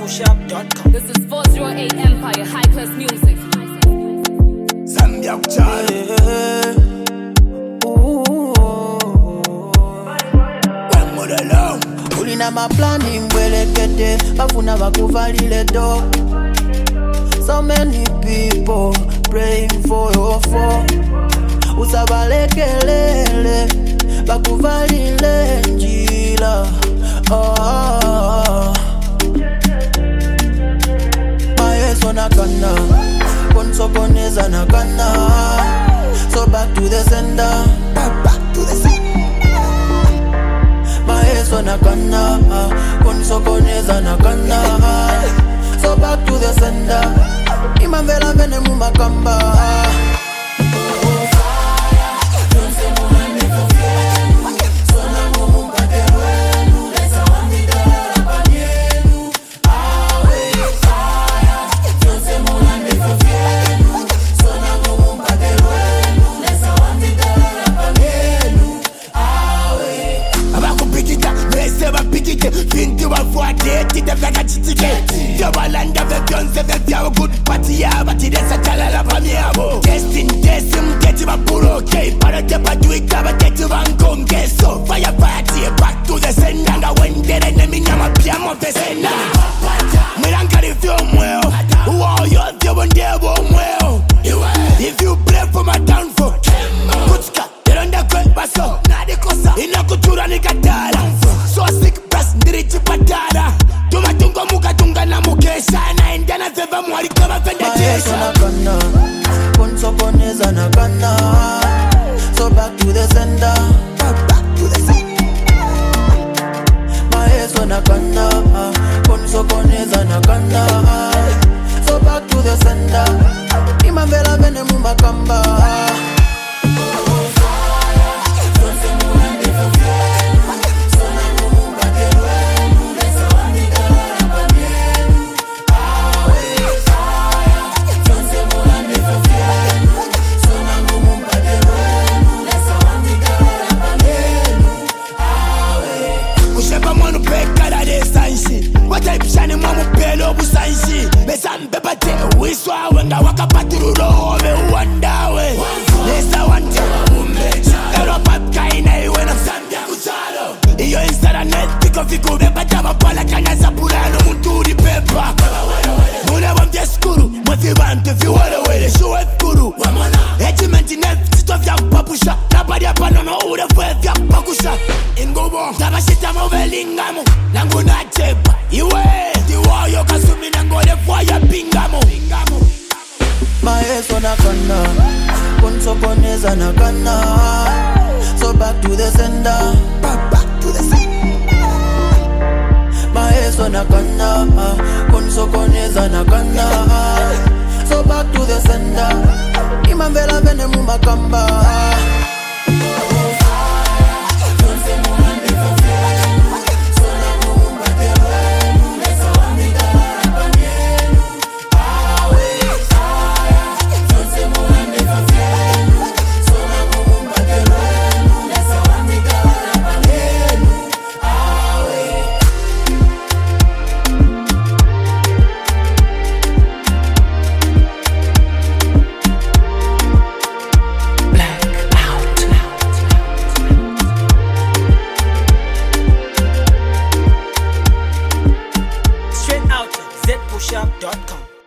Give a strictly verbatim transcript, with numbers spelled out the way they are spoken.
push up dot com. This is four oh eight Empire, high class music. Zambia kuchale. Wemodelo. Ulina maplani mbwelekete, bafuna bakuvalile do. So many people praying for your fall. Usabalekelele, bakuvalile njila. Oh, Maeso nakana, konsokoneza nakana. So back to the sender, back to the sender. Maeso nakana, konsokoneza nakana. So back to the sender. Imamvela vene mumakamba. Think you are for it, it's a very chicken. You will land up the guns if you have a good party, but it is a chalala from you. Just in case you get you a puro okay, but I get back to it, but get you and come get so fire party back to the sender. And when the enemy nama piano the sender. Miranka if you well, who are you if you want there well? If you play for my downfall, Kutska, you don't have to pass. Ina kutura ni katala. So sick press ndirichi patara. Tuma tungo muka tunga na mukesha. Na indiana seva mwari kama fenda jesha. Maeso nakana, konsokoneza nakana. So back to the sender, back to the sender. Maeso nakana, konsokoneza nakana. So back to the sender. Imamvela vene mumakamba. Shani mamu pelo busanshi Besambe pate wiswa Wenga waka patirulo Ove wandawe Nesa wante umecha Ero papka ina iwe na Zambia kuchalo Iyo instara net Piko fiku beba Jama pala kanya zapulano Munturi pepa Mune wamtia skuru Mwefi wante fi wale wele Shuwe skuru Ejimenti nef Sito vya papusha Nabadi hapa nono ure fwe vya pakusha Ingubo Tabashita movelingamu Nangu na chepa Iwe Diwayo kasumi nangole fwaya pingamo Maeso nakana, konsokoneza nakana. So back to the sender, back, back to the sender. Maeso nakana, konsokoneza nakana. So back to the sender. Imamvela vene mumakamba. Straight out z push up dot com.